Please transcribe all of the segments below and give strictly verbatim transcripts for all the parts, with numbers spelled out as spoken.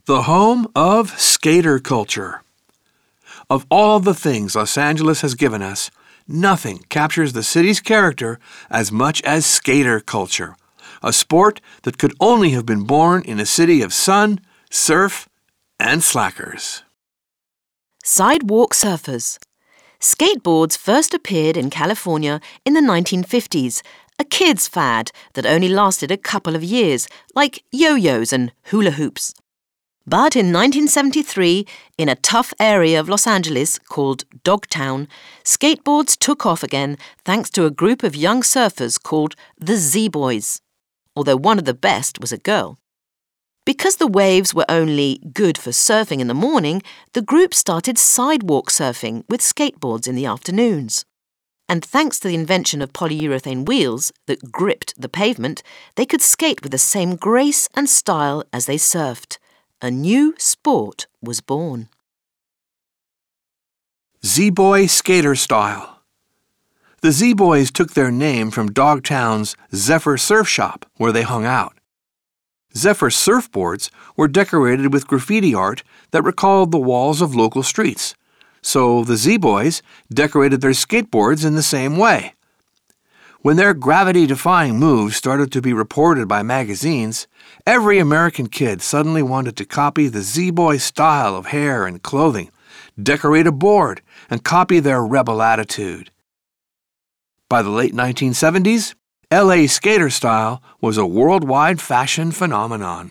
The home of skater culture. Of all the things Los Angeles has given us, nothing captures the city's character as much as skater culture, a sport that could only have been born in a city of sun, surf, and slackers. Sidewalk surfers. Skateboards first appeared in California in the nineteen fifties, a kid's fad that only lasted a couple of years, like yo-yos and hula hoops. But in nineteen seventy-three, in a tough area of Los Angeles called Dogtown, skateboards took off again thanks to a group of young surfers called the Z-Boys, although one of the best was a girl. Because the waves were only good for surfing in the morning, the group started sidewalk surfing with skateboards in the afternoons. And thanks to the invention of polyurethane wheels that gripped the pavement, they could skate with the same grace and style as they surfed. A new sport was born. Z-Boy skater style. The Z-Boys took their name from Dogtown's Zephyr Surf Shop, where they hung out. Zephyr surfboards were decorated with graffiti art that recalled the walls of local streets, so the Z-Boys decorated their skateboards in the same way. When their gravity-defying moves started to be reported by magazines, every American kid suddenly wanted to copy the Z-Boy style of hair and clothing, decorate a board, and copy their rebel attitude. By the late nineteen seventies, L A skater style was a worldwide fashion phenomenon.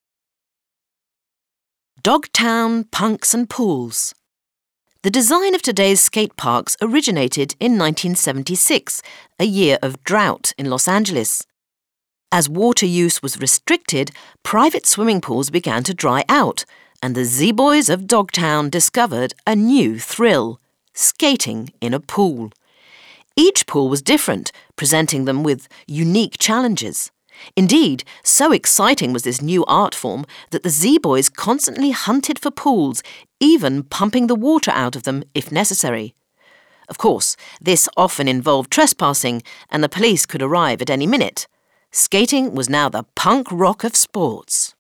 Dogtown punks and pools. The design of today's skate parks originated in nineteen seventy-six, a year of drought in Los Angeles. As water use was restricted, private swimming pools began to dry out, and the Z-Boys of Dogtown discovered a new thrill: skating in a pool. Each pool was different, presenting them with unique challenges. Indeed, so exciting was this new art form that the Z-Boys constantly hunted for pools, even pumping the water out of them if necessary. Of course, this often involved trespassing, and the police could arrive at any minute. Skating was now the punk rock of sports.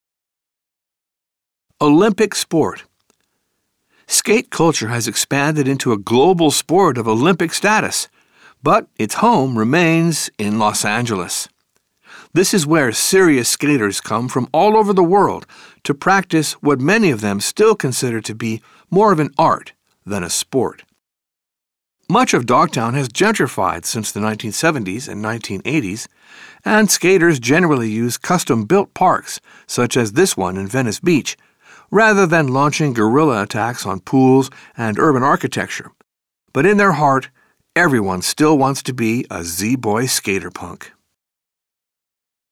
Olympic sport. Skate culture has expanded into a global sport of Olympic status, but its home remains in Los Angeles. This is where serious skaters come from all over the world to practice what many of them still consider to be more of an art than a sport. Much of Dogtown has gentrified since the nineteen seventies and nineteen eighties, and skaters generally use custom-built parks, such as this one in Venice Beach, rather than launching guerrilla attacks on pools and urban architecture. But in their heart, everyone still wants to be a Z-Boy skater punk.